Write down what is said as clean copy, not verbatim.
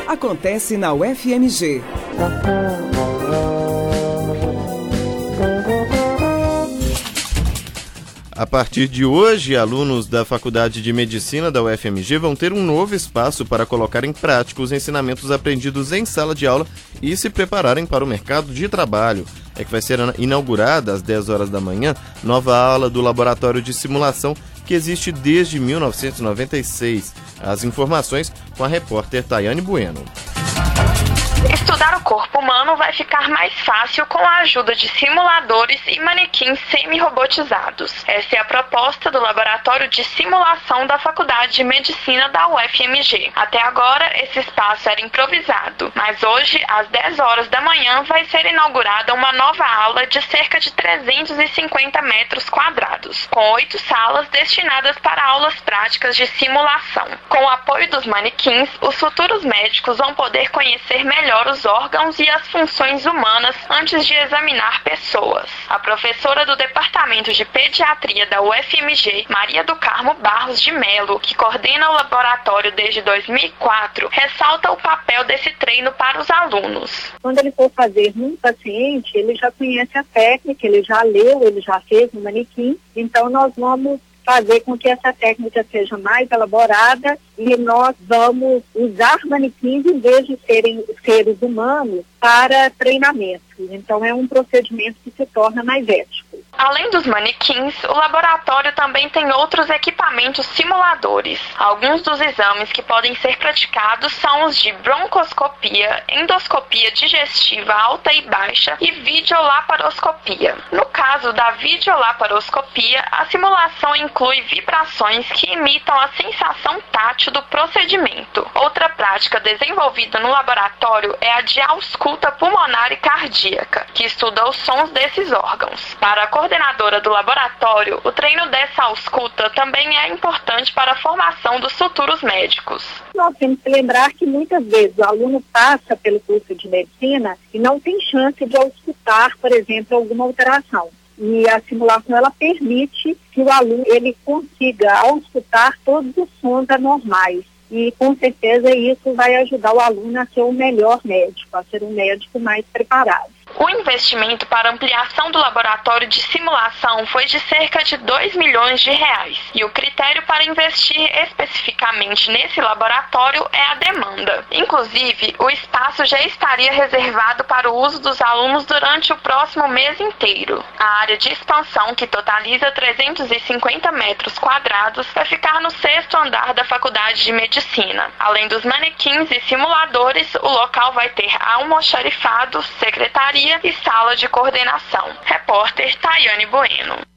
acontece na UFMG. A partir de hoje, alunos da Faculdade de Medicina da UFMG vão ter um novo espaço para colocar em prática os ensinamentos aprendidos em sala de aula e se prepararem para o mercado de trabalho. É que vai ser inaugurada às 10 horas da manhã nova aula do Laboratório de Simulação que existe desde 1996. As informações com a repórter Tayane Bueno. Estudar o corpo humano vai ficar mais fácil com a ajuda de simuladores e manequins semi-robotizados. Essa é a proposta do Laboratório de Simulação da Faculdade de Medicina da UFMG. Até agora, esse espaço era improvisado, mas hoje, às 10 horas da manhã, vai ser inaugurada uma nova aula de cerca de 350 metros quadrados, com 8 salas destinadas para aulas práticas de simulação. Com o apoio dos manequins, os futuros médicos vão poder conhecer melhor os órgãos e as funções humanas antes de examinar pessoas. A professora do Departamento de Pediatria da UFMG, Maria do Carmo Barros de Melo, que coordena o laboratório desde 2004, ressalta o papel desse treino para os alunos. Quando ele for fazer num paciente, ele já conhece a técnica, ele já leu, ele já fez no manequim, então nós vamos fazer com que essa técnica seja mais elaborada e nós vamos usar manequins em vez de serem seres humanos para treinamento. Então é um procedimento que se torna mais ético. Além dos manequins, o laboratório também tem outros equipamentos simuladores. Alguns dos exames que podem ser praticados são os de broncoscopia, endoscopia digestiva alta e baixa e videolaparoscopia. No caso da videolaparoscopia, a simulação inclui vibrações que imitam a sensação tátil do procedimento. Outra prática desenvolvida no laboratório é a de ausculta pulmonar e cardíaca, que estuda os sons desses órgãos. Para a coordenadora do laboratório, o treino dessa ausculta também é importante para a formação dos futuros médicos. Nós temos que lembrar que muitas vezes o aluno passa pelo curso de medicina e não tem chance de auscultar, por exemplo, alguma alteração. E a simulação ela permite que o aluno ele consiga auscultar todos os sons anormais. E com certeza isso vai ajudar o aluno a ser um melhor médico, a ser um médico mais preparado. O investimento para ampliação do laboratório de simulação foi de cerca de 2 milhões de reais. E o critério para investir especificamente nesse laboratório é a demanda. Inclusive, o espaço já estaria reservado para o uso dos alunos durante o próximo mês inteiro. A área de expansão, que totaliza 350 metros quadrados, vai ficar no 6º andar da Faculdade de Medicina. Além dos manequins e simuladores, o local vai ter almoxarifado, secretaria e sala de coordenação. Repórter Tayane Bueno.